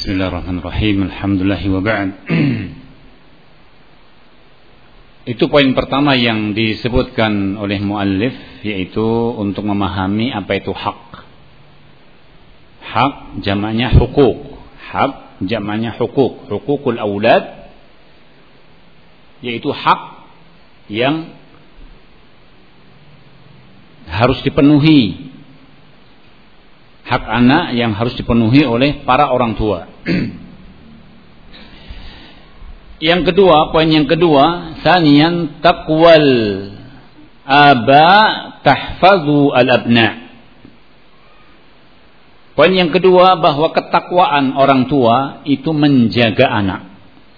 Bismillahirrahmanirrahim. Alhamdulillahi wa ba'd. Itu poin pertama yang disebutkan oleh muallif, yaitu untuk memahami apa itu hak. Hak jamaknya hukuk. Hak jamaknya hukuk. Hukukul aulad, yaitu hak yang harus dipenuhi. Hak anak yang harus dipenuhi oleh para orang tua. Yang kedua, poin yang kedua, tsaniyan taqwal aba tahfazu al-abna. Poin yang kedua, bahwa ketakwaan orang tua itu menjaga anak.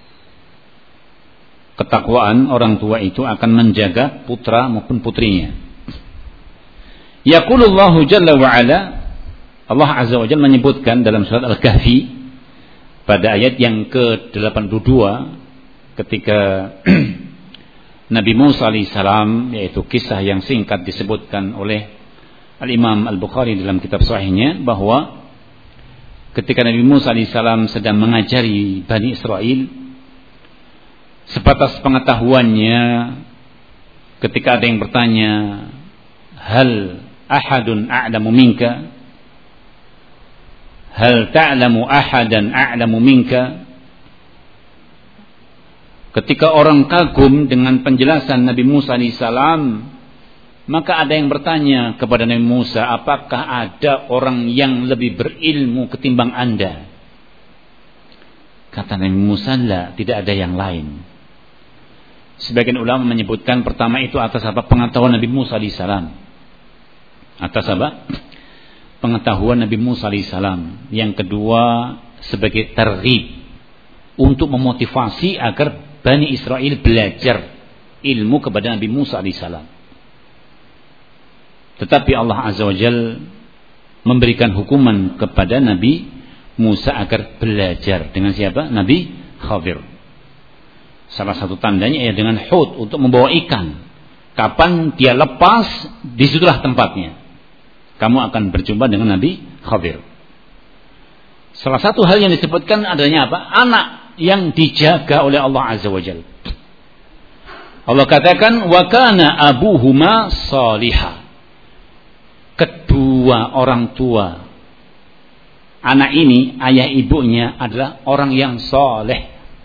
Ketakwaan orang tua itu akan menjaga putra maupun putrinya. Yaqulullahu jalla wa ala, Allah Azza wa Jalla menyebutkan dalam surat Al-Kahfi pada ayat yang ke-82 ketika Nabi Musa alaihissalam, yaitu kisah yang singkat disebutkan oleh Al-Imam Al-Bukhari dalam kitab sahihnya, bahwa ketika Nabi Musa alaihissalam sedang mengajari Bani Israel, sebatas pengetahuannya, ketika ada yang bertanya, hal ahadun a'lamu minka, hal ta'lamu ahadan a'lamu minka. Ketika orang kagum dengan penjelasan Nabi Musa alaihissalam, maka ada yang bertanya kepada Nabi Musa, apakah ada orang yang lebih berilmu ketimbang Anda? Kata Nabi Musa, la, tidak ada yang lain. Sebagian ulama menyebutkan pertama itu atas apa? Pengetahuan Nabi Musa alaihissalam. Atas apa? Pengetahuan Nabi Musa alaihissalam. Yang kedua, sebagai targhib, untuk memotivasi agar Bani Israel belajar ilmu kepada Nabi Musa alaihissalam. Tetapi Allah Azza wa Jalla memberikan hukuman kepada Nabi Musa agar belajar dengan siapa? Nabi Khadir. Salah satu tandanya ya dengan hut, untuk membawa ikan. Kapan dia lepas, disitulah tempatnya. Kamu akan berjumpa dengan Nabi Khadir. Salah satu hal yang disebutkan adanya apa? Anak yang dijaga oleh Allah Azza wa Jalla. Allah katakan, wa kana abuhuma salihah. Kedua orang tua anak ini, ayah ibunya adalah orang yang soleh.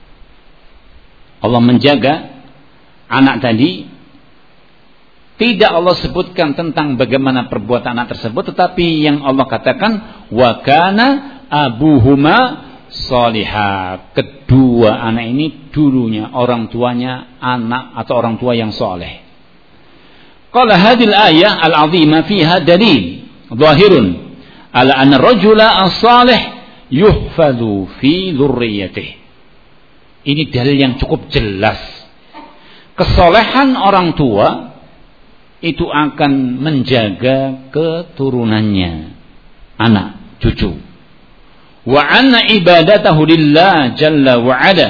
Allah menjaga anak tadi. Tidak Allah sebutkan tentang bagaimana perbuatan anak tersebut, tetapi yang Allah katakan, wa kana abuhuma salihah. Kedua anak ini dulunya orang tuanya anak atau orang tua yang soleh. Qala hadhil ayah al-'azimah fiha dalil zahirun ala anna ar-rajula as-salih yuhfadhu fi dhurriyyatihi. Ini dalil yang cukup jelas. Kesolehan orang tua itu akan menjaga keturunannya, anak, cucu. Wa anna ibadatahu lillah jalla wa ala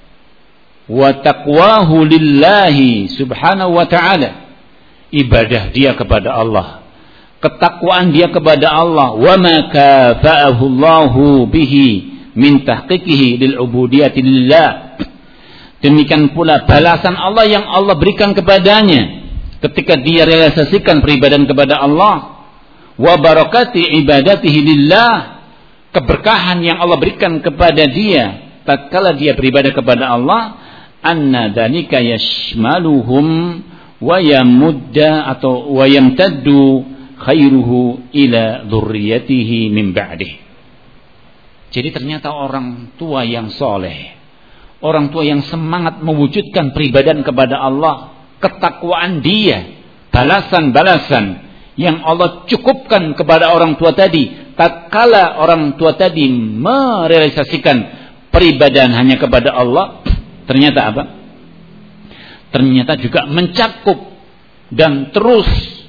wa taqwahu lillahi subhanahu wa ta'ala. Ibadah dia kepada Allah, ketakwaan dia kepada Allah, wa ma kafa'ahu Allahu bihi min tahqiqihi lil ubudiyyati lillah. Demikian pula balasan Allah yang Allah berikan kepadanya ketika dia realisasikan peribadahan kepada Allah, wa barakati ibadatihi lillah, keberkahan yang Allah berikan kepada dia tatkala dia beribadah kepada Allah, anna dzalika yashmaluhum wa yamudda atau wa yamtaddu khairuhu ila dzurriyyatihi min ba'dih. Jadi ternyata orang tua yang soleh, orang tua yang semangat mewujudkan peribadahan kepada Allah, ketakwaan dia, balasan-balasan yang Allah cukupkan kepada orang tua tadi, tatkala orang tua tadi merealisasikan peribadahan hanya kepada Allah, ternyata apa? Ternyata juga mencakup dan terus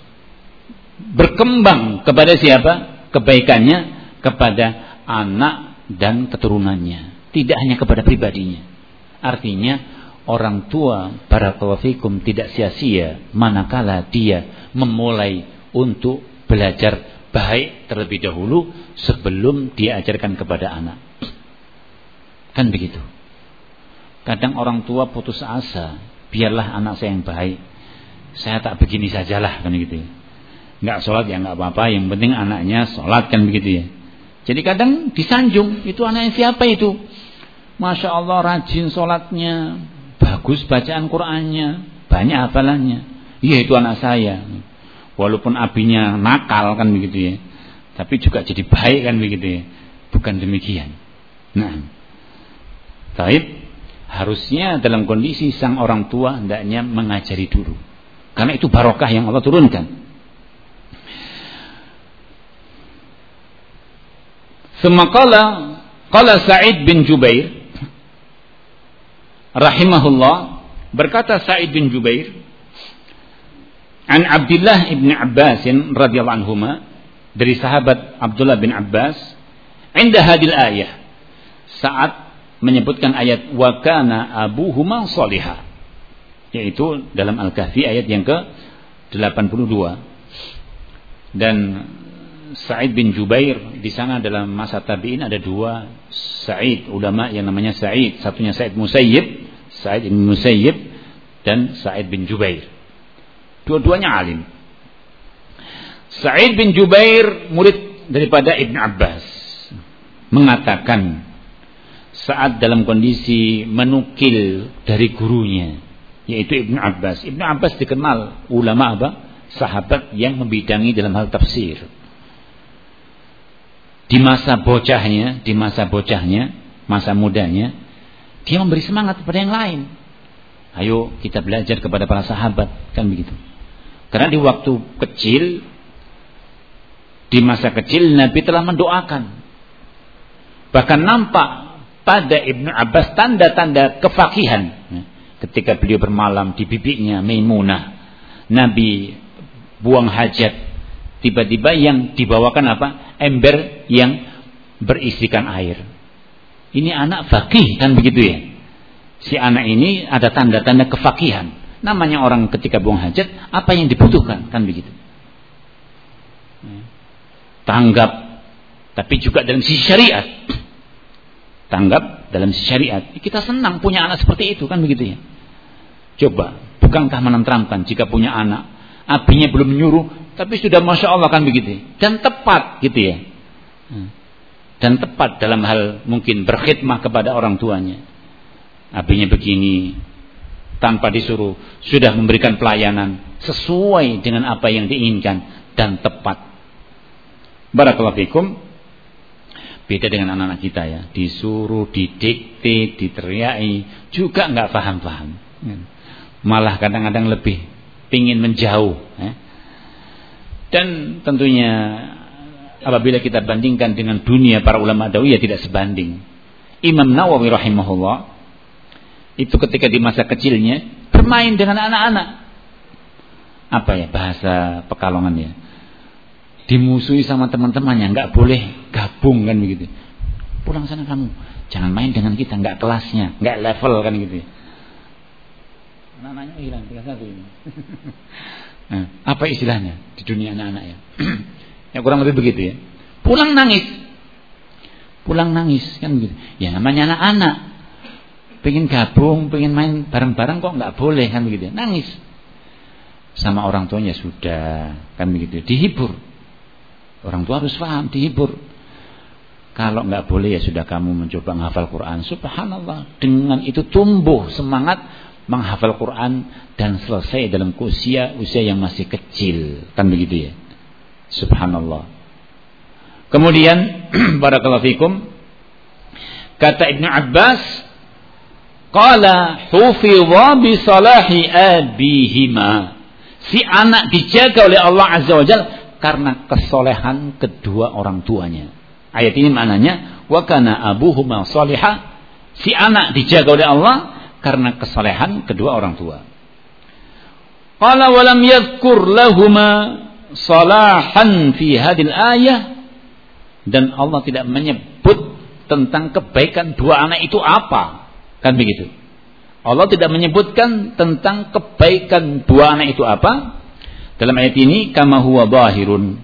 berkembang kepada siapa? Kebaikannya kepada anak dan keturunannya, tidak hanya kepada pribadinya. Artinya orang tua, barakallahu fikum, tidak sia-sia manakala dia memulai untuk belajar baik terlebih dahulu sebelum diajarkan kepada anak. Kan begitu. Kadang orang tua putus asa, biarlah anak saya yang baik, saya tak begini sajalah, kan gitu ya. Nggak sholat ya nggak apa-apa, yang penting anaknya sholat, kan begitu ya. Jadi kadang disanjung, itu anaknya siapa itu? Masya Allah rajin sholatnya, bagus bacaan Qur'annya, banyak hafalannya. Iya itu anak saya. Walaupun abinya nakal, kan begitu ya, tapi juga jadi baik, kan begitu ya. Bukan demikian. Nah, taib, harusnya dalam kondisi sang orang tua hendaknya mengajari dulu, karena itu barokah yang Allah turunkan. Semakala qala Sa'id bin Jubair rahimahullah, berkata Sa'id bin Jubair an Abdullah ibn Abbas radhiyallahu anhuma, dari sahabat Abdullah bin Abbas, inda hadil ayah, saat menyebutkan ayat wa kana abuhuma shalihah, yaitu dalam Al-Kahfi ayat yang ke-82. Dan Sa'id bin Jubair di sana dalam masa tabi'in ada dua Sa'id ulama yang namanya Sa'id, satunya Sa'id Musayyib, Sa'id bin Musayyib, dan Sa'id bin Jubair. Dua-duanya alim. Sa'id bin Jubair murid daripada Ibn Abbas mengatakan saat dalam kondisi menukil dari gurunya, yaitu Ibn Abbas. Ibn Abbas dikenal ulama apa? Sahabat yang membidangi dalam hal tafsir. Di masa bocahnya, masa mudanya, dia memberi semangat kepada yang lain. Ayo kita belajar kepada para sahabat, kan begitu. Karena di waktu kecil, di masa kecil Nabi telah mendoakan. Bahkan nampak pada Ibnu Abbas tanda-tanda kefakihan. Ketika beliau bermalam di bibinya Maimunah, Nabi buang hajat, tiba-tiba yang dibawakan apa? Ember yang berisikan air. Ini anak fakih, kan begitu ya. Si anak ini ada tanda-tanda kefakihan. Namanya orang ketika buang hajat, apa yang dibutuhkan, kan begitu. Tanggap, tapi juga dalam sisi syariat. Tanggap dalam sisi syariat. Kita senang punya anak seperti itu, kan begitu ya. Coba, bukankah menenteramkan jika punya anak, abinya belum menyuruh, tapi sudah Masya Allah, kan begitu. Dan tepat gitu ya. Dan tepat dalam hal mungkin berkhidmah kepada orang tuanya. Abinya begini, tanpa disuruh, sudah memberikan pelayanan sesuai dengan apa yang diinginkan dan tepat. Barakallahu fikum. Beda dengan anak-anak kita ya, disuruh, didikte, diteriaki, juga nggak paham-paham. Malah kadang-kadang lebih pingin menjauh. Dan tentunya apabila kita bandingkan dengan dunia para ulama dawiyah tidak sebanding. Imam Nawawi rahimahullah itu ketika di masa kecilnya bermain dengan anak-anak. Apa ya bahasa Pekalongannya? Dimusuhi sama teman-temannya, nggak boleh gabung, kan begitu. Pulang sana kamu, jangan main dengan kita, nggak kelasnya, nggak level, kan gitu. Anak-anaknya hilang, tinggal satu ini. Nah, apa istilahnya di dunia anak-anak ya? Ya kurang lebih begitu ya. Pulang nangis, kan begitu. Ya namanya anak-anak, pengen gabung, pengen main bareng-bareng kok nggak boleh, kan begitu. Nangis sama orang tuanya sudah, kan begitu. Dihibur. Orang tua harus paham, dihibur. Kalau nggak boleh ya sudah kamu mencoba menghafal Quran. Subhanallah, dengan itu tumbuh semangat menghafal Quran dan selesai dalam usia yang masih kecil, kan begitu ya. Subhanallah. Kemudian barakallahu fikum, kata Ibnu Abbas, qala hufidha bi salahi abihima. Si anak dijaga oleh Allah Azza wa Jalla karena kesolehan kedua orang tuanya. Ayat ini maknanya wa kana abuhuma salihah. Si anak dijaga oleh Allah karena kesolehan kedua orang tua. Qala wa lam yadhkur lahuma salahan fi hadil ayah, dan Allah tidak menyebut tentang kebaikan dua anak itu apa, kan begitu. Allah tidak menyebutkan tentang kebaikan dua anak itu apa. Dalam ayat ini kama huwa zahirun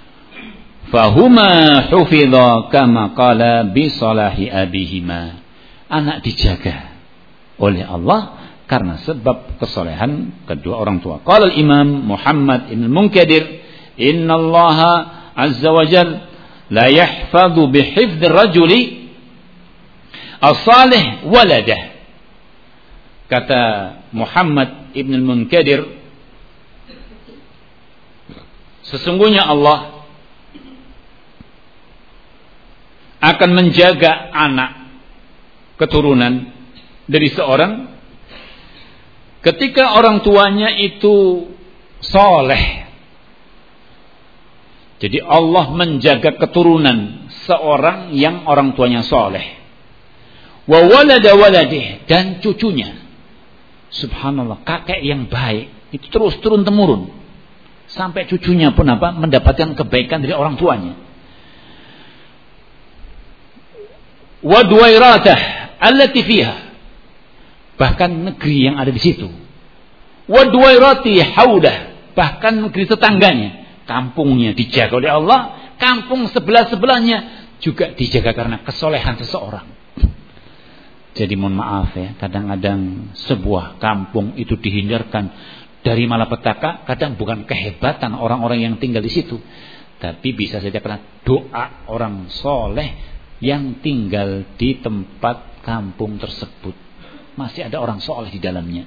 fahuma hufidha kama qala bi salahi abihima. anak dijaga oleh Allah karena sebab kesolehan kedua orang tua. Qala al-Imam Muhammad ibn Munkadir, innallaha azza wa jalla la yahfadhu bihifdhi ar-rajuli as-salih waladah. Kata Muhammad ibn Munkadir, sesungguhnya Allah akan menjaga anak keturunan dari seorang ketika orang tuanya itu soleh. Jadi Allah menjaga keturunan seorang yang orang tuanya soleh. Wa walada waladih, dan cucunya. Subhanallah, kakek yang baik itu terus turun temurun sampai cucunya pun mendapatkan kebaikan dari orang tuanya. Wa duwairatah allati fiha, bahkan negeri yang ada di situ. Wa duwairati haudah, bahkan negeri tetangganya, kampungnya dijaga oleh Allah, kampung sebelah-sebelahnya juga dijaga karena kesolehan seseorang. Jadi mohon maaf ya, kadang-kadang sebuah kampung itu dihindarkan dari malapetaka, kadang bukan kehebatan orang-orang yang tinggal di situ, tapi bisa saja karena doa orang soleh yang tinggal di tempat kampung tersebut. Masih ada orang soleh di dalamnya.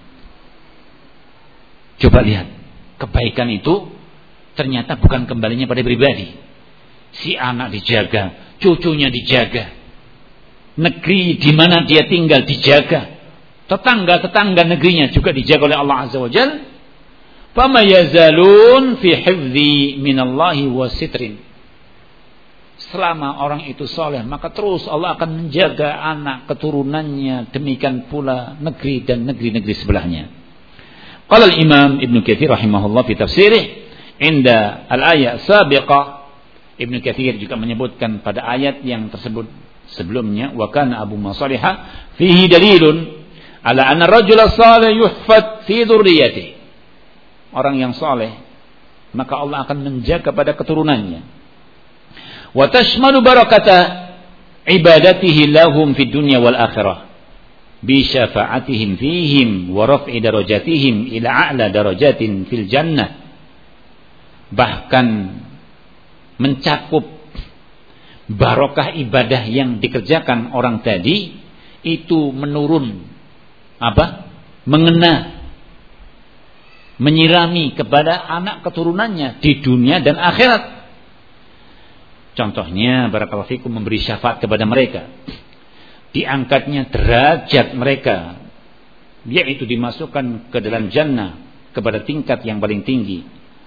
Coba lihat, kebaikan itu ternyata bukan kembalinya pada pribadi. Si anak dijaga, cucunya dijaga, negeri di mana dia tinggal dijaga, tetangga-tetangga negerinya juga dijaga oleh Allah Azza wa Jalla. Fama yazalun fi hifdzi minallahi wa sitrin. Selama orang itu soleh, maka terus Allah akan menjaga anak keturunannya, demikian pula negeri dan negeri-negeri sebelahnya. Qala al-Imam Ibnu Katsir rahimahullah fi tafsirih inda al-ayat sabiqah. Ibnu Katsir juga menyebutkan pada ayat yang tersebut sebelumnya, wa kana abu masalihah fihi dalilun ala anna ar-rajula salih yuhfad fi dzurriyyatihi. Orang yang saleh maka Allah akan menjaga pada keturunannya. Wa tashmalu barakata ibadatihi lahum fid dunya wal akhirah bi syafa'atihim fihim wa raf'i darajatihim ila a'la darajatin fil jannah. Bahkan mencakup barokah ibadah yang dikerjakan orang tadi itu menurun mengena, menyirami kepada anak keturunannya di dunia dan akhirat. Contohnya barakallahu fikum, memberi syafaat kepada mereka, diangkatnya derajat mereka, yaitu dimasukkan ke dalam jannah kepada tingkat yang paling tinggi.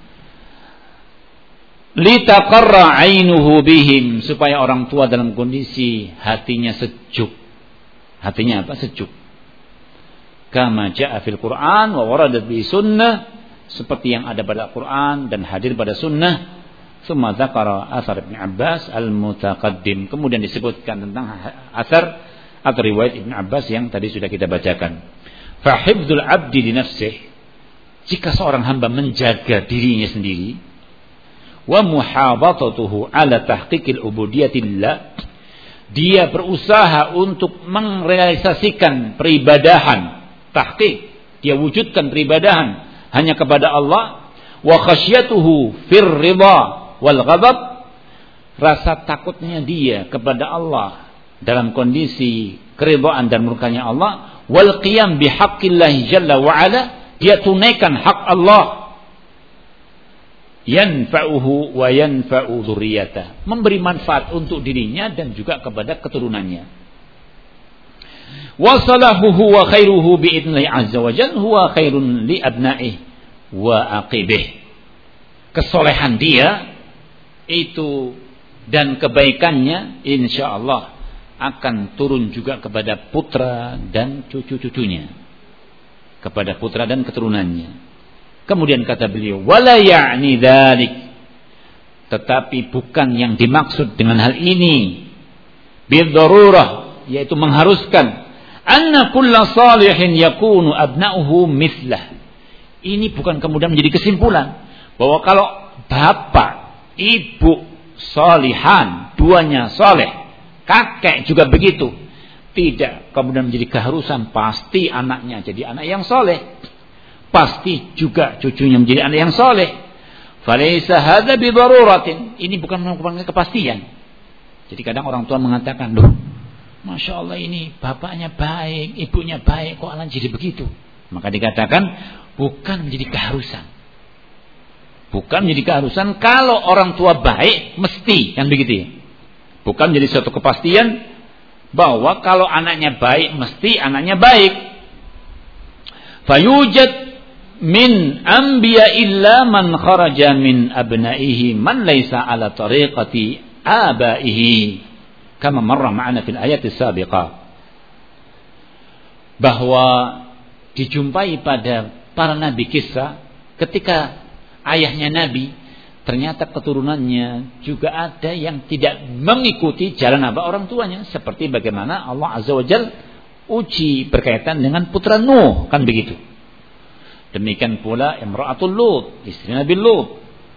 Litaqarra 'ainuhu bihim, supaya orang tua dalam kondisi hatinya sejuk. Hatinya sejuk. Kama jaa fil Qur'an wa waradat bi sunnah, seperti yang ada pada Al-Qur'an dan hadir pada sunnah. Tsumma dzakara athar Ibnu Abbas al-mutaqaddim, kemudian disebutkan tentang athar atau riwayat Ibnu Abbas yang tadi sudah kita bacakan. Fa hifdzul 'abdi li nafsihi, jika seorang hamba menjaga dirinya sendiri, wa muhafadzatuhu ala tahqiqil ubudiyatillah, dia berusaha untuk merealisasikan peribadahan, tahqiq, dia wujudkan peribadahan hanya kepada Allah. Wa khasyatuhu fir ridha wal ghadab, rasa takutnya dia kepada Allah dalam kondisi keridhaan dan murkanya Allah. Wal qiyam bihaqqillahi jalla wa ala, dia tunaikan hak Allah. Yanfa'uhu wa yanfa'u dzurriyyatah, memberi manfaat untuk dirinya dan juga kepada keturunannya. Wa salahuhu wa khairuhu bi idnihi azza wa jalla huwa khairun li abna'ihi wa aqibih. Kesolehan dia itu dan kebaikannya insyaallah akan turun juga kepada putra dan cucu-cucunya, kepada putra dan keturunannya. Kemudian kata beliau, wala ya'ni dzalik, tetapi bukan yang dimaksud dengan hal ini bidzarurah, yaitu mengharuskan anna kulla salihin yakunu abna'uhu mithlah. Ini bukan kemudian menjadi kesimpulan bahwa kalau bapak, ibu salihan, duanya saleh, kakek juga begitu, tidak kemudian menjadi keharusan, pasti anaknya jadi anak yang soleh, pasti juga cucunya menjadi anak yang soleh. Falaisa hadza bidaruratin. Ini bukan merupakan kepastian. Jadi kadang orang tua mengatakan, loh, Masya Allah ini bapaknya baik, ibunya baik, kok anak jadi begitu? Maka dikatakan bukan menjadi keharusan. Bukan menjadi keharusan kalau orang tua baik mesti, kan begitu ya. Bukan menjadi suatu kepastian bahwa kalau anaknya baik mesti anaknya baik. Fayujad min anbiya illa man kharaja min abnaihi man laysa ala tariqati abaihi kama marra ma'ana fil ayati sabiqah. Bahwa dijumpai pada para nabi kisah ketika ayahnya nabi ternyata keturunannya juga ada yang tidak mengikuti jalan apa orang tuanya, seperti bagaimana Allah Azza wa Jalla uji berkaitan dengan putra Nuh, kan begitu. Demikian pula Imra'atul Lut, istri Nabi Lut.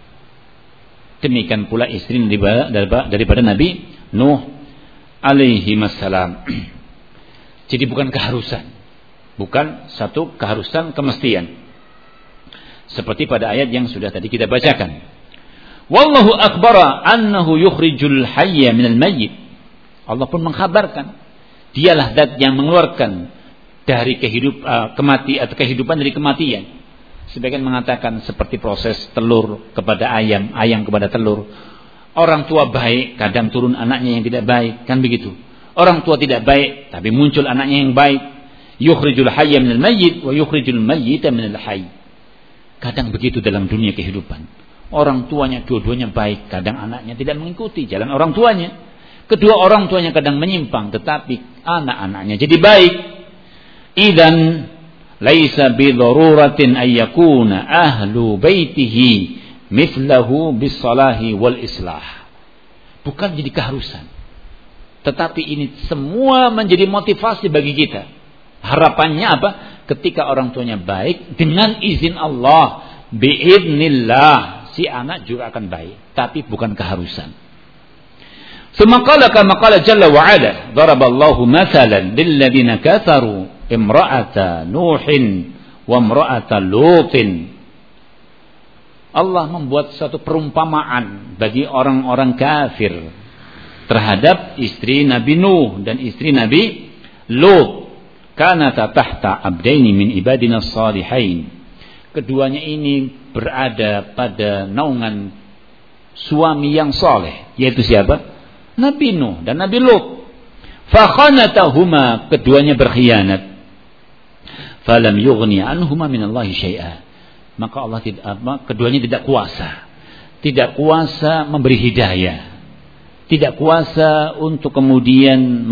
Demikian pula istri daripada Nabi Nuh alaihi wassalam. Jadi bukan keharusan, bukan satu keharusan kemestian. Seperti pada ayat yang sudah tadi kita bacakan. Wallahu akbara annahu yukhrijul hayya minal mayyit. Allah pun mengkhabarkan, dialah zat yang mengeluarkan dari kehidupan dari kematian. Sebagian mengatakan seperti proses telur kepada ayam, ayam kepada telur. Orang tua baik, kadang turun anaknya yang tidak baik, kan begitu. Orang tua tidak baik, tapi muncul anaknya yang baik. Yukhrijul hayya minal mayyit wa yukhrijul mayyita minal hayy. Kadang begitu dalam dunia kehidupan. Orang tuanya dua-duanya baik, kadang anaknya tidak mengikuti jalan orang tuanya. Kedua orang tuanya kadang menyimpang, tetapi anak-anaknya jadi baik. Idzan laisa bidharuratin ayyakuna ahlu baitihi mithlahu bisalahi wal islah. Bukan jadi keharusan, tetapi ini semua menjadi motivasi bagi kita. Harapannya apa? Ketika orang tuanya baik, dengan izin Allah, biidznillah, si anak juga akan baik, tapi bukan keharusan. Semaqala kama qala jalla wa ala, daraballahu mathalan lil ladzina kafaru imra'ata nuhin wa imra'ata lutin. Allah membuat satu perumpamaan bagi orang-orang kafir terhadap istri Nabi Nuh dan istri Nabi Lut. Kanata tahta abdaini min ibadina salihain. Keduanya ini berada pada naungan suami yang soleh, yaitu siapa? Nabi Nuh dan Nabi Lut. Fakhanatahuma, keduanya berkhianat. Falam yughni anhuma minallahi syai'a. Maka Allah keduanya tidak kuasa memberi hidayah, tidak kuasa untuk kemudian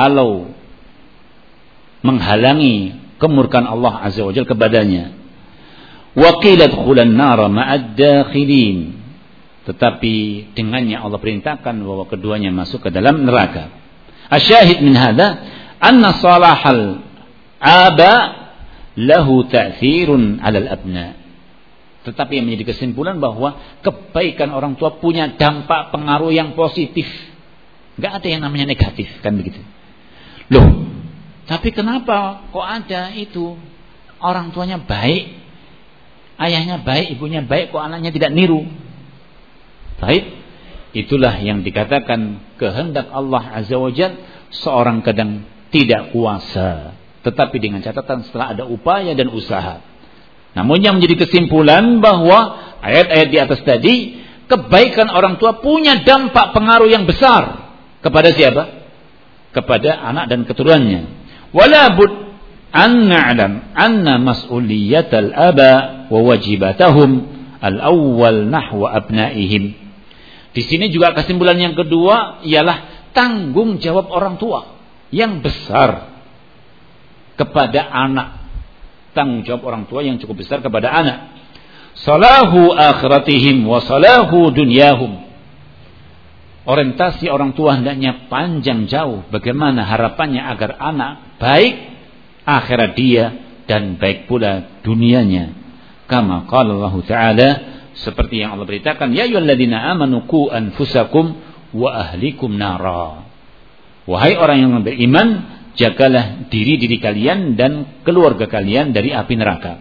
menghalangi kemurkaan Allah Azza wa Jalla kepadanya. Waqilat khulan nara ma'ad dakhilin. Tetapi dengannya Allah perintahkan bahwa keduanya masuk ke dalam neraka. Asyahid min hadha anna salahal aba lahu ta'thirun 'alal abna. Tetapi yang menjadi kesimpulan bahwa kebaikan orang tua punya dampak pengaruh yang positif. Enggak ada yang namanya negatif, kan begitu. Loh, tapi kenapa kok ada itu orang tuanya baik, ayahnya baik, ibunya baik, kok anaknya tidak niru? Baik, itulah yang dikatakan kehendak Allah Azza wa Jalla. Seorang kadang tidak kuasa, tetapi dengan catatan setelah ada upaya dan usaha. Namun yang menjadi kesimpulan bahwa ayat-ayat di atas tadi, kebaikan orang tua punya dampak pengaruh yang besar kepada siapa? Kepada anak dan keturunannya. Wala bud an na'lam anna mas'uliyatal aba wa wajibatahum al-awwal nahwa abnaihim. Di sini juga kesimpulan yang kedua ialah tanggung jawab orang tua yang besar kepada anak. Tanggung jawab orang tua yang cukup besar kepada anak. Salahu akhiratihim wa salahu dunyahum. Orientasi orang tua hendaknya panjang jauh. Bagaimana harapannya agar anak baik akhirat dia dan baik pula dunianya. Kama qala Allah Ta'ala, seperti yang Allah beritakan, ya ayyuhalladzina amanu qu anfusakum wa ahlikum nara. Wahai orang yang beriman, jagalah diri kalian dan keluarga kalian dari api neraka.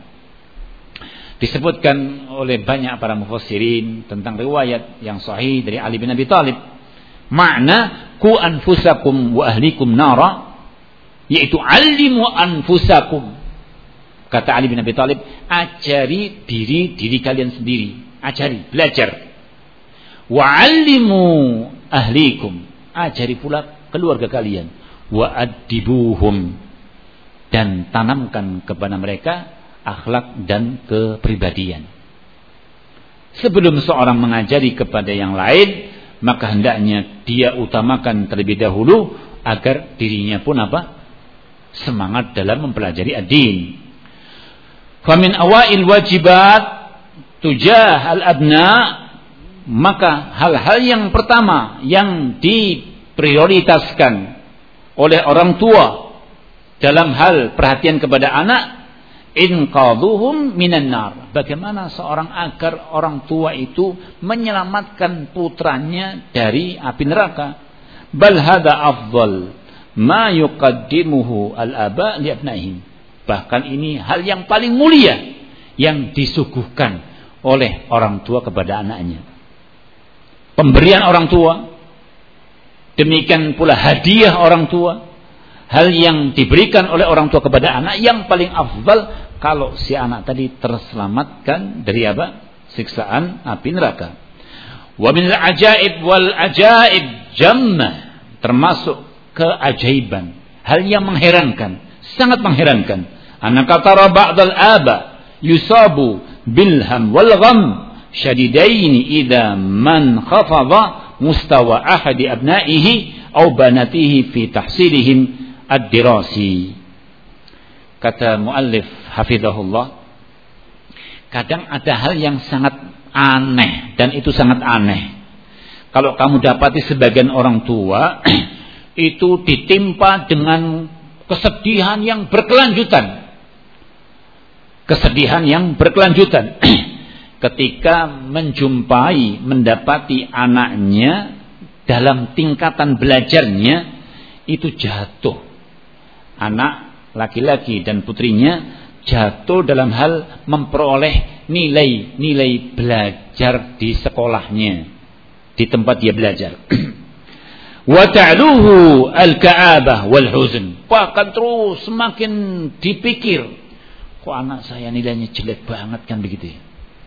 Disebutkan oleh banyak para mufassirin tentang riwayat yang sahih dari Ali bin Abi Thalib, makna ku anfusakum wa ahlikum nara, yaitu alimu anfusakum. Kata Ali bin Abi Thalib, ajari diri kalian sendiri, ajari, belajar. Wa alimu ahlikum, ajari pula keluarga kalian. Wa addibuhum, dan tanamkan kepada mereka akhlak dan kepribadian. Sebelum seorang mengajari kepada yang lain, maka hendaknya dia utamakan terlebih dahulu agar dirinya pun semangat dalam mempelajari ad-din. Famin awail wajibat tujah al-abna, maka hal-hal yang pertama yang diprioritaskan oleh orang tua dalam hal perhatian kepada anak, inqadhuhum minan nar. Bagaimana seorang agar orang tua itu menyelamatkan putranya dari api neraka. Bal hadza afdal ma yuqaddimuhu al-aba li abnaihim. Bahkan ini hal yang paling mulia yang disuguhkan oleh orang tua kepada anaknya. Pemberian orang tua, demikian pula hadiah orang tua, hal yang diberikan oleh orang tua kepada anak yang paling afdal kalau si anak tadi terselamatkan dari siksaan api neraka. Wa min al-ajaib wal ajaib jamma, termasuk keajaiban, hal yang mengherankan, sangat mengherankan. Anaka tara ba'dal aba yusabu bilham wal gham syadidaini idza man khafadha mustawa ahadi abnaihi aw banatihi fi tahsilihim ad-dirasi. Kata muallif hafizahullah, kadang ada hal yang sangat aneh, dan itu sangat aneh kalau kamu dapati sebagian orang tua itu ditimpa dengan kesedihan yang berkelanjutan. Kesedihan yang berkelanjutan ketika mendapati anaknya dalam tingkatan belajarnya itu jatuh. Anak laki-laki dan putrinya jatuh dalam hal memperoleh nilai-nilai belajar di sekolahnya, di tempat dia belajar. Wa ta'luhu al-ka'abah wal huzn. Bahkan terus semakin dipikir, kok anak saya nilainya jelek banget kan begitu ya.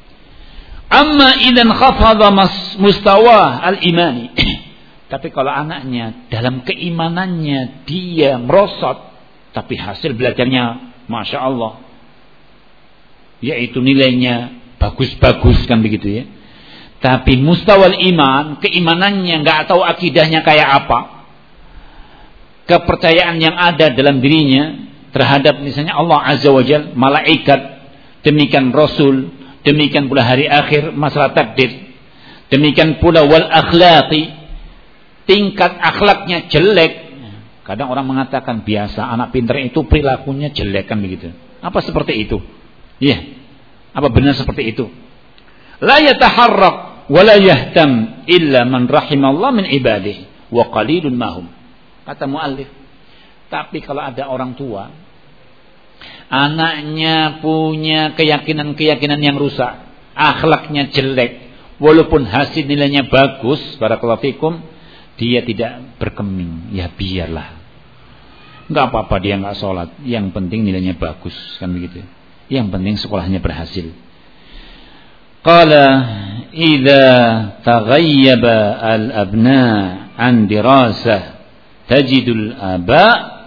Amma idan khafadha mustawa al-imani. Tapi kalau anaknya dalam keimanannya dia merosot, tapi hasil belajarnya Masya Allah, yaitu nilainya bagus-bagus kan begitu ya. Tapi mustawal iman, keimanannya nggak tahu akidahnya kayak apa, kepercayaan yang ada dalam dirinya terhadap misalnya Allah Azza wa Jalla, malaikat, demikian Rasul, demikian pula hari akhir, masalah takdir, demikian pula wal akhlaqi, tingkat akhlaknya jelek. Kadang orang mengatakan biasa anak pintar itu perilakunya jelek kan begitu. Apa seperti itu? Iya. Apa benar seperti itu? La yataharrak wa la yahtam illa man rahimallah min ibadihi wa qalilun mahum. Kata muallif, tapi kalau ada orang tua anaknya punya keyakinan-keyakinan yang rusak, akhlaknya jelek, walaupun hasil nilainya bagus, barakallahu fikum, dia tidak berkeming, ya biarlah, nggak apa-apa dia nggak sholat, yang penting nilainya bagus kan begitu, yang penting sekolahnya berhasil. Qala idza taghayyaba al-abna an dirasah tajidul aba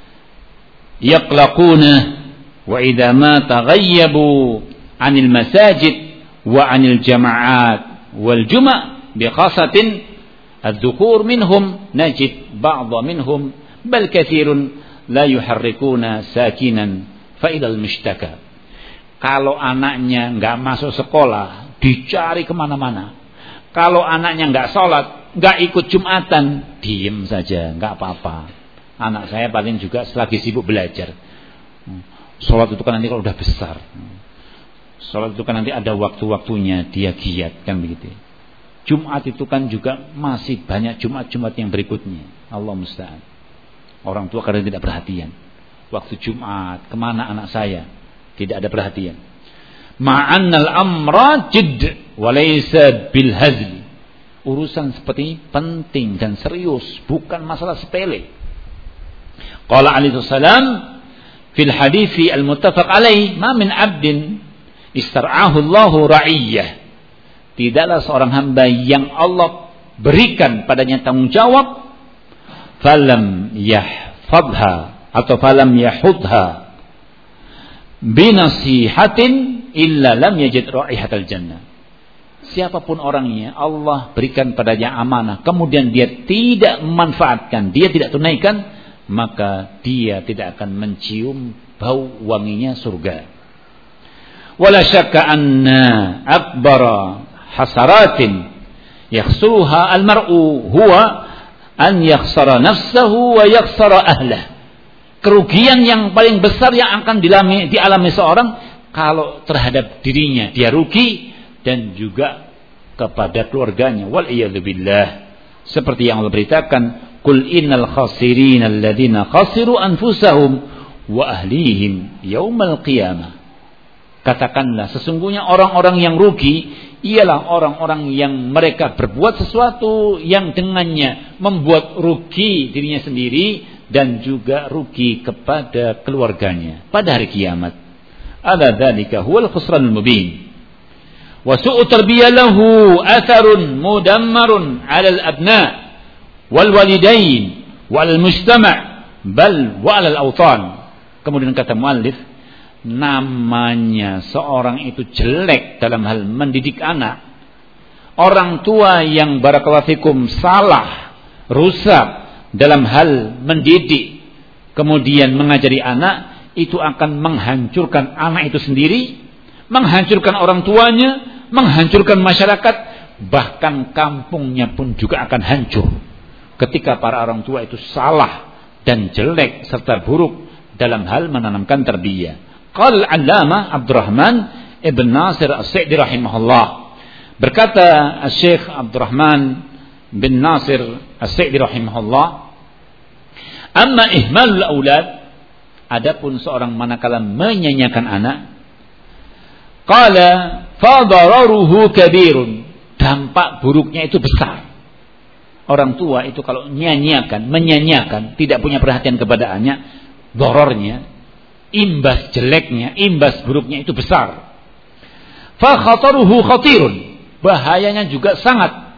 yaqlaquna wa idza ma taghayyabu 'anil masajid wa 'anil jama'at wal juma' bi khasatin adh-dhukur minhum najid ba'dha minhum bal katsirun la yuharrikuna sakinan fa idal mushtaka. Kalau anaknya enggak masuk sekolah, dicari kemana-mana. Kalau anaknya enggak sholat, enggak ikut Jumatan, diem saja, enggak apa-apa. Anak saya paling juga selagi sibuk belajar. Sholat itu kan nanti kalau udah besar. Sholat itu kan nanti ada waktu-waktunya, dia giat kan begitu. Jumat itu kan juga masih banyak Jumat-Jumat yang berikutnya. Allah musta'an. Orang tua kadang tidak perhatian. Waktu Jumat, kemana anak saya? Tidak ada perhatian. Ma'annal amra jidd walaysa bil hazli. Urusan seperti ini penting dan serius, bukan masalah sepele. Qala alaihi salam fil hadithi al-muttafaq alaih, ma min 'abdin istar'ahu Allahu ra'iyyah. Tidaklah seorang hamba yang Allah berikan padanya tanggung jawab falam yahfadha atau falam yahudha binasihatin illa lam yajid raihatal jannah. Siapapun orangnya Allah berikan padanya amanah, kemudian dia tidak memanfaatkan, dia tidak tunaikan, maka dia tidak akan mencium bau wanginya surga. Wala syakka anna akbara hasaratin yakhsuruha almar'u huwa an yakhsara nafsahu wa yakhsara ahlah. Kerugian yang paling besar yang akan dialami seorang kalau terhadap dirinya dia rugi dan juga kepada keluarganya. Wal iyadzu billah. Seperti yang Allah beritakan, qul innal khasirina alladziina khasiru anfusahum wa ahlihim yaumal qiyamah. Katakanlah sesungguhnya orang-orang yang rugi ialah orang-orang yang mereka berbuat sesuatu yang dengannya membuat rugi dirinya sendiri dan juga rugi kepada keluarganya pada hari kiamat. Ala dzalika huwal khusranul mubin. Wa su'u tarbiyah lahu atharun mudammarun 'ala al-abna wal walidain wal mujtama' bal wa 'ala al-awtan. Kemudian kata muallif, namanya seorang itu jelek dalam hal mendidik anak, orang tua yang barakallahu fikum salah, rusak dalam hal mendidik kemudian mengajari anak, itu akan menghancurkan anak itu sendiri, menghancurkan orang tuanya, menghancurkan masyarakat, bahkan kampungnya pun juga akan hancur ketika para orang tua itu salah dan jelek serta buruk dalam hal menanamkan tarbiyah. Qala al-Allamah Abdurrahman ibn Nasir As-Sa'di rahimahullah, berkata Syekh Abdurrahman bin Nasir As-Sa'di rahimahullah, amma ihmalul aulad, adapun seorang manakala menyanyiakan anak, qala fa dararuhu kabirun, dampak buruknya itu besar. Orang tua itu kalau menyanyiakan, tidak punya perhatian kepada anak, dorornya, imbas jeleknya, imbas buruknya itu besar. Fa khataruhu khatirun, bahayanya juga sangat.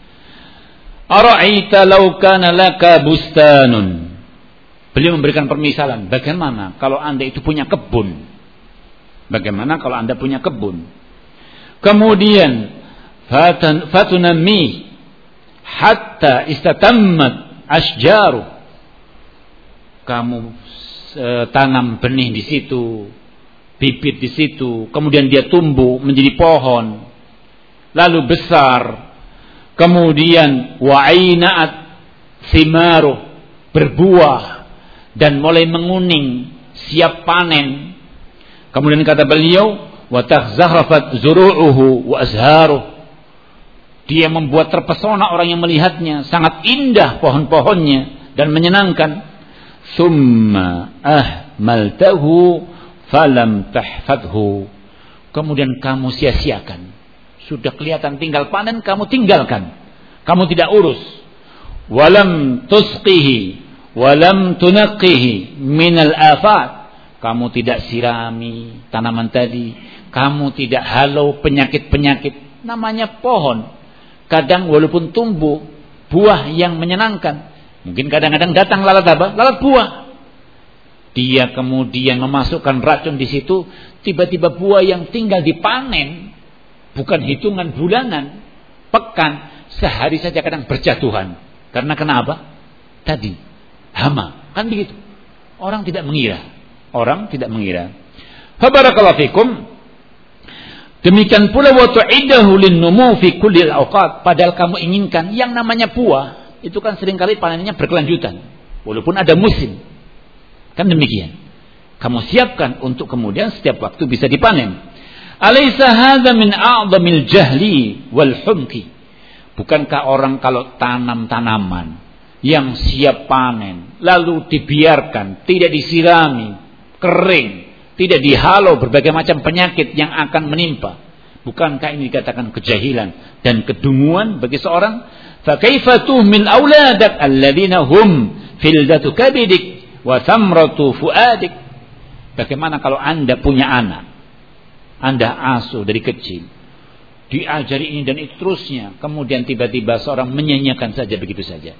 Ara'aita law kana laka bustanun, beliau memberikan permisalan, bagaimana kalau Anda itu punya kebun? Bagaimana kalau Anda punya kebun? Kemudian fatunammi hatta istatammat asjaru, kamu tanam benih di situ, bibit di situ, kemudian dia tumbuh menjadi pohon, lalu besar, kemudian wa'inaat simaruh, berbuah dan mulai menguning, siap panen. Kemudian kata beliau, wa takhzahafat zuru'uhu wa azharuh, dia membuat terpesona orang yang melihatnya, sangat indah pohon-pohonnya dan menyenangkan. Thumma ahmaltahu falam tahfadhu, kemudian kamu sia-siakan, sudah kelihatan tinggal panen, kamu tinggalkan, kamu tidak urus. Walam tusqihi walam tunaqqihi minal afat, kamu tidak sirami tanaman tadi, kamu tidak halau penyakit-penyakit. Namanya pohon, kadang walaupun tumbuh buah yang menyenangkan, mungkin kadang-kadang datang lalat apa? Lalat buah. Dia kemudian memasukkan racun di situ, tiba-tiba buah yang tinggal dipanen bukan hitungan bulanan, pekan, sehari saja kadang berjatuhan. Karena kenapa? Tadi hama, kan begitu. Orang tidak mengira. Fa barakallahu fikum. Demikian pula wa tu'idahu lin-numu fi kulli al-awqat, padahal kamu inginkan yang namanya buah itu kan seringkali panennya berkelanjutan walaupun ada musim. Kan demikian. Kamu siapkan untuk kemudian setiap waktu bisa dipanen. Alaysa hadza min a'dhamil jahli wal humqi? Bukankah orang kalau tanam tanaman yang siap panen, lalu dibiarkan, tidak disirami, kering, tidak dihalau berbagai macam penyakit yang akan menimpa. Bukankah ini dikatakan kejahilan dan kedunguan bagi seorang? Fa kaifa tuhmil auladak alladzina hum fildatu kabidik wa thamratu fuadik. Bagaimana kalau Anda punya anak, Anda asuh dari kecil, diajari ini dan itu terusnya, kemudian tiba-tiba seorang menyanyiakan saja begitu saja.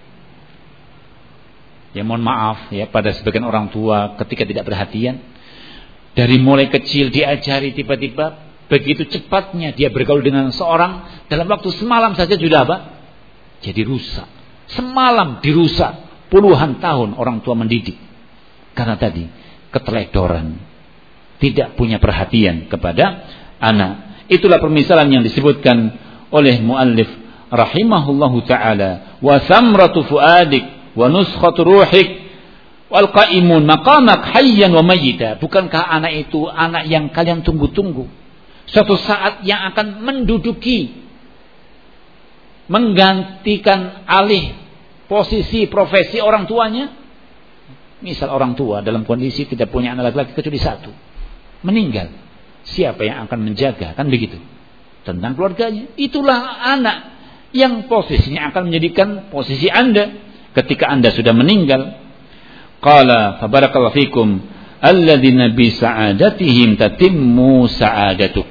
Ya mohon maaf ya pada sebagian orang tua ketika tidak perhatian, dari mulai kecil diajari, tiba-tiba begitu cepatnya dia bergaul dengan seorang, dalam waktu semalam saja sudah apa? Jadi rusak. Semalam dirusak, puluhan tahun orang tua mendidik. Karena tadi keteledoran, tidak punya perhatian kepada anak. Itulah permisalan yang disebutkan oleh muallif rahimahullahu taala, wa thamratu fuadik wa nuskhatu ruhik wal qaimun maqamak hayyan wa mayyita. Bukankah anak itu anak yang kalian tunggu-tunggu, suatu saat yang akan menduduki, menggantikan alih posisi profesi orang tuanya? Misal orang tua dalam kondisi tidak punya anak laki-laki kecuali satu, meninggal, siapa yang akan menjaga? Kan begitu tentang keluarganya. Itulah anak yang posisinya akan menjadikan posisi Anda ketika Anda sudah meninggal. Qala fa barakallahu fikum alladzina bi sa'adatihim tatimmu sa'adatuk.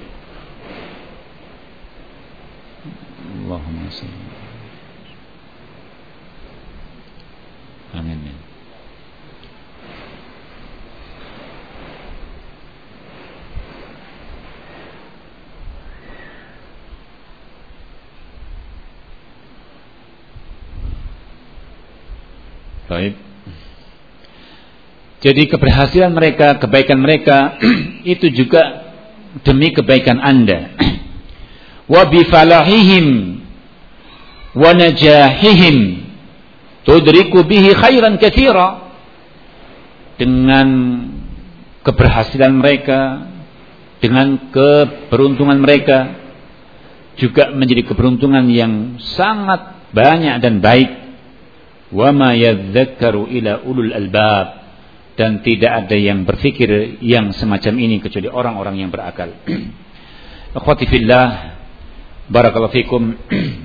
Allahumma salli. Amin. Baik. Jadi keberhasilan mereka, kebaikan mereka itu juga demi kebaikan Anda. Wa bi falahihim wa najahihim tudriku bihi khairan katsira. Dengan keberhasilan mereka, dengan keberuntungan mereka, juga menjadi keberuntungan yang sangat banyak dan baik. Wa ma yadzakkaru ila ulul albab, dan tidak ada yang berfikir yang semacam ini kecuali orang-orang yang berakal. Akhwati fillah, barakallahu fikum.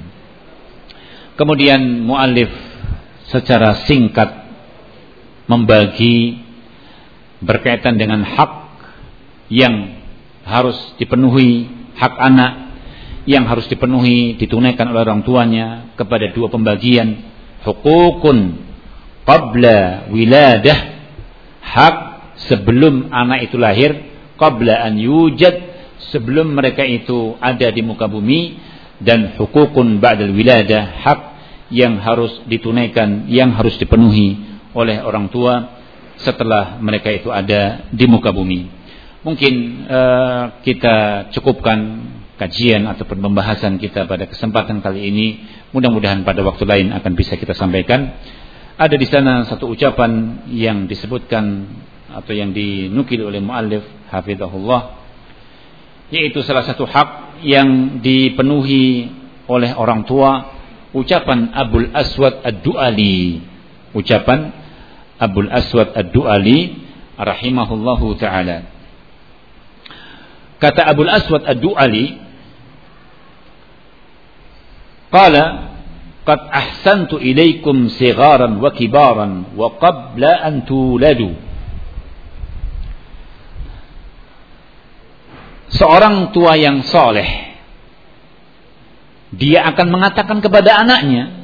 Kemudian muallif secara singkat membagi berkaitan dengan hak yang harus dipenuhi, hak anak yang harus dipenuhi, ditunaikan oleh orang tuanya kepada dua pembagian. Hukukun qabla wiladah, hak sebelum anak itu lahir, qabla an yujad, sebelum mereka itu ada di muka bumi, dan hukukun ba'dal wiladah, hak yang harus ditunaikan, yang harus dipenuhi oleh orang tua setelah mereka itu ada di muka bumi. Mungkin kita cukupkan kajian ataupun pembahasan kita pada kesempatan kali ini. Mudah-mudahan pada waktu lain akan bisa kita sampaikan. Ada di sana satu ucapan yang disebutkan atau yang dinukil oleh muallif hafizahullah, yaitu salah satu hak yang dipenuhi oleh orang tua, ucapan Abul Aswad Ad-Du'ali. Ucapan Abul Aswad Ad-Du'ali rahimahullahu ta'ala. Kata Abul Aswad Ad-Du'ali, qala qad ahsantu ilaikum sigharan wa kibaran wa qabla an tuladu. Seorang tua yang soleh, dia akan mengatakan kepada anaknya,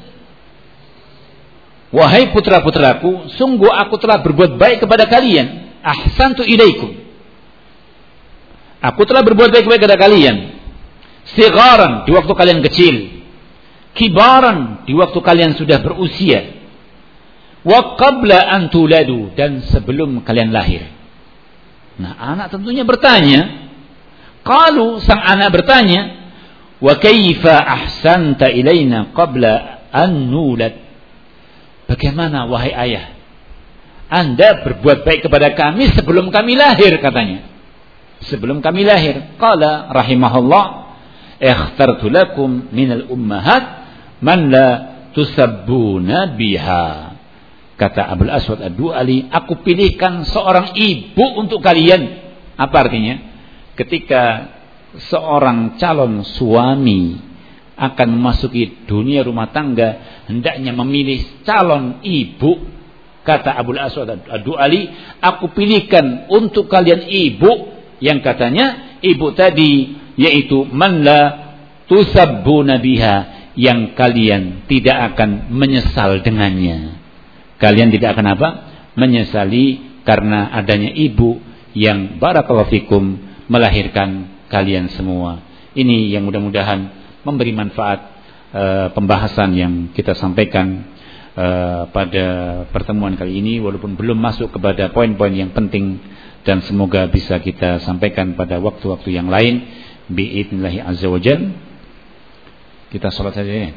wahai putra-putraku, sungguh aku telah berbuat baik kepada kalian. Ahsantu ilaikum, aku telah berbuat baik kepada kalian. Sigharan, di waktu kalian kecil. Kibaran, di waktu kalian sudah berusia. Wa qabla an tuladu, dan sebelum kalian lahir. Nah, anak tentunya bertanya. Qalu, sang anak bertanya, wa kaifa ahsanta ilaina qabla an nulad. Bagaimana wahai ayah, Anda berbuat baik kepada kami sebelum kami lahir, katanya. Sebelum kami lahir. Qala rahimahullah, ikhtartu lakum minal ummahat man la tusabbuna biha. Kata Abul Aswad Ad-Du'ali, aku pilihkan seorang ibu untuk kalian. Apa artinya? Ketika seorang calon suami akan memasuki dunia rumah tangga, hendaknya memilih calon ibu. Kata Abul Aswad Ad-Du'ali, aku pilihkan untuk kalian ibu yang katanya ibu tadi, yaitu man la tusabbuna biha, yang kalian tidak akan menyesal dengannya. Kalian tidak akan apa? Menyesali karena adanya ibu yang barakallahu fikum melahirkan kalian semua. Ini yang mudah-mudahan memberi manfaat pembahasan yang kita sampaikan pada pertemuan kali ini, walaupun belum masuk kepada poin-poin yang penting, dan semoga bisa kita sampaikan pada waktu-waktu yang lain biidznillah azza wajalla. Kita salat saja ya.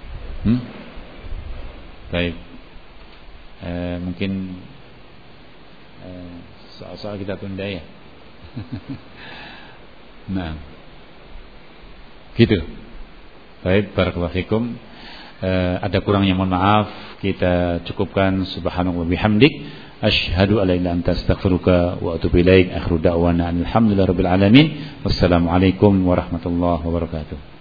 Baik. Mungkin soal-soal kita tunda ya. Nah, gitu. Baik, barakallahu fikum. Ada kurangnya mohon maaf. Kita cukupkan. Subhanallah wa bihamdik, asyhadu an la ilaha illa anta, astaghfiruka wa atubu ilaik. Akhiru da'wana alhamdulillahirabbil alamin. Wassalamualaikum warahmatullahi wabarakatuh.